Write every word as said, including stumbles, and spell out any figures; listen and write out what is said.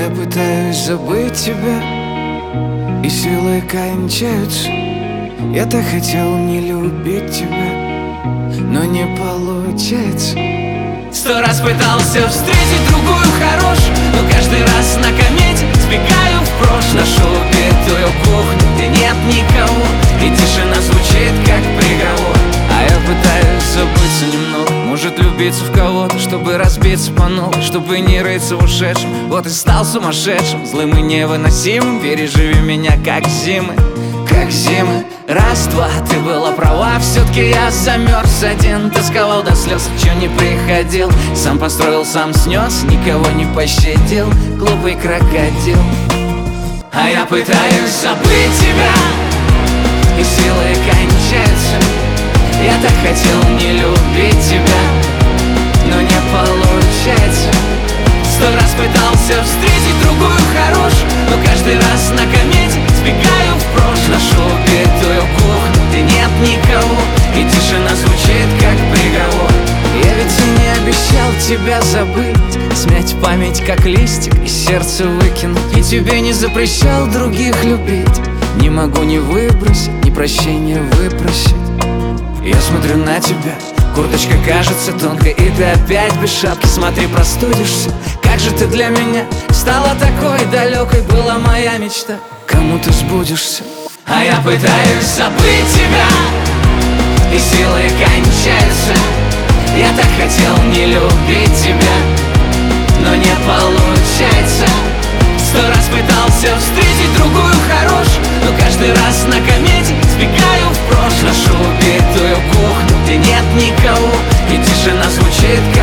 я пытаюсь забыть тебя, и силы кончаются. Я так хотел не любить тебя, но не получается. Сто раз пытался встретить другую хорошую, но каждый раз на комете сбегаю в прошлое. Нашу убитую кухню, где нет никого, и тишина звучит как приговор. А я пытаюсь забыться немного, может влюбиться в кого-то, чтобы разбиться по новой, чтобы не рыться в ушедшем. Вот и стал сумасшедшим, злым и невыносимым. Переживи меня как зимы, как зимы. Раз-два, ты была права, все-таки я замерз один. Тосковал до слез, чё не приходил. Сам построил, сам снес, никого не пощадил. Глупый крокодил. А я пытаюсь забыть тебя, и силы кончаются. Я так хотел не любить тебя, но не получается. Сто раз пытался встретить другую хорошую, но каждый раз на комете сбегаю в прошлое. Нашу убитую кухню, где нет никого, и тишина звучит как приговор. Я ведь и не обещал тебя забыть, смять память как листик и сердце выкинуть. И тебе не запрещал других любить. Не могу ни выбросить, ни прощения выпросить. Я смотрю на тебя, курточка кажется тонкой, и ты опять без шапки, смотри, простудишься. Как же ты для меня стала такой далекой, была моя мечта. Кому ты сбудешься? А я пытаюсь забыть тебя, и силы кончаются. Я так хотел не любить тебя, но не получается. Сто раз пытался встретить другую хорошую, но каждый раз на комете сбегаю в прошлое. Нашу убитую кухню, где нет никого, и тишина звучит